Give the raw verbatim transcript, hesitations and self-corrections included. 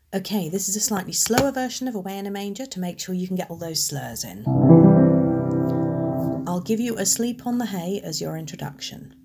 Okay, this is a slightly slower version of Away in a Manger to make sure you can get all those slurs in. I'll give you Asleep on the Hay as your introduction.